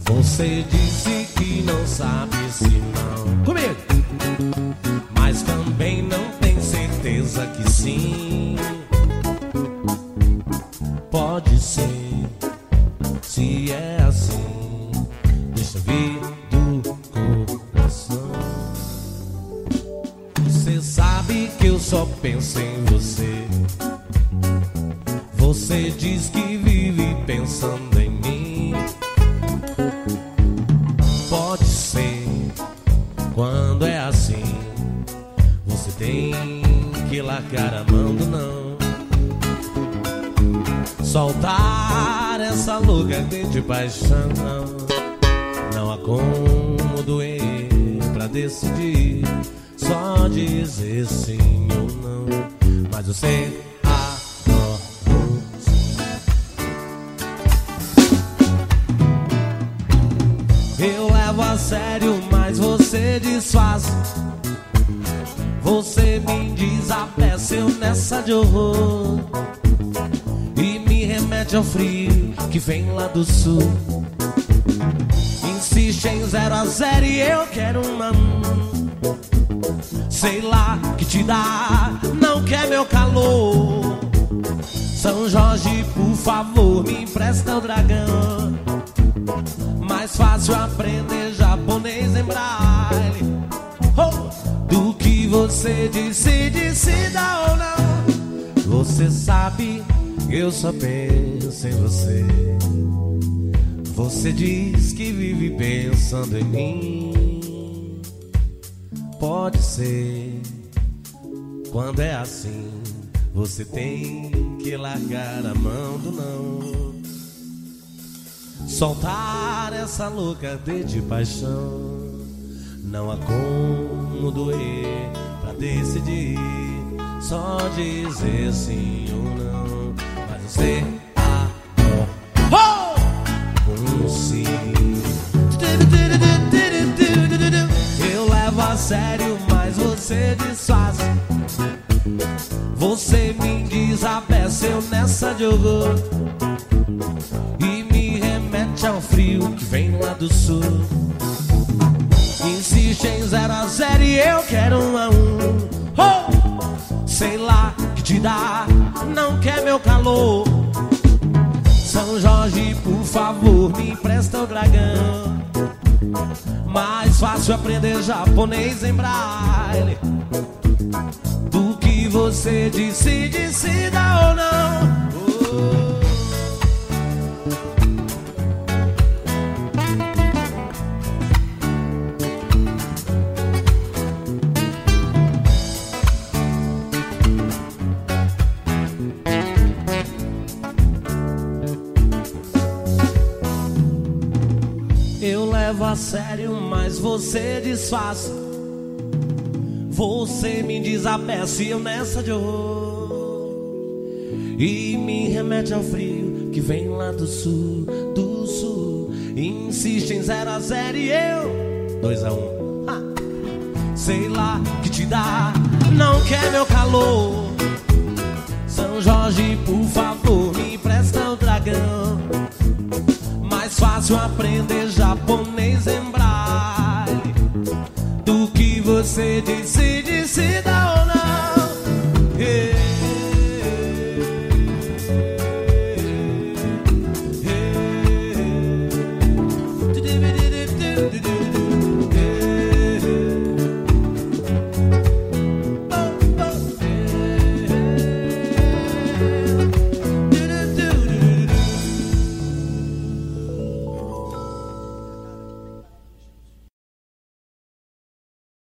Você disse que não sabe se não. Comigo! Mas também não tem certeza que sim. Pode ser, se é assim, deixa vir do coração. Você sabe que eu só penso em você. Você diz que vive pensando em mim. Pode ser, quando é assim, você tem que largar a mão do não. Soltar essa louca de paixão. Não há como doer pra decidir. Só dizer sim ou não. Mas você adora. Eu levo a sério, mas você desfaz. Você me desabeceu nessa de horror e me remete ao frio que vem lá do sul. Insiste em 0 a 0 e eu quero uma. Sei lá que te dá, não quer meu calor. São Jorge, por favor, me empresta o dragão. Mais fácil aprender japonês em braille. Do que você disse, decida ou não. Você sabe que eu só penso em você. Você diz que vive pensando em mim. Pode ser, quando é assim, você tem que largar a mão do não. Soltar essa louca de paixão. Não há como doer pra decidir. Só dizer sim ou não. Mas você adora um sim. Eu levo a sério, mas você desfaz. Você me desabeceu nessa de horror e me remete ao frio que vem lá do sul. Insiste em 0 a 0 e eu quero 1 a 1. Sei lá que te dá, não quer meu calor. São Jorge, por favor, me empresta o dragão. Mais fácil aprender japonês em braille. Do que você disse, decida ou não. Eu levo a sério, mas você desfaz. Você me desabece nessa de horror e me remete ao frio que vem lá do sul, do sul. Insiste em 0 a 0 e eu 2 a 1. Sei lá que te dá, não quer meu calor. São Jorge, por favor, me empresta o dragão. Mais fácil aprender japonês em braille. Do que você disse,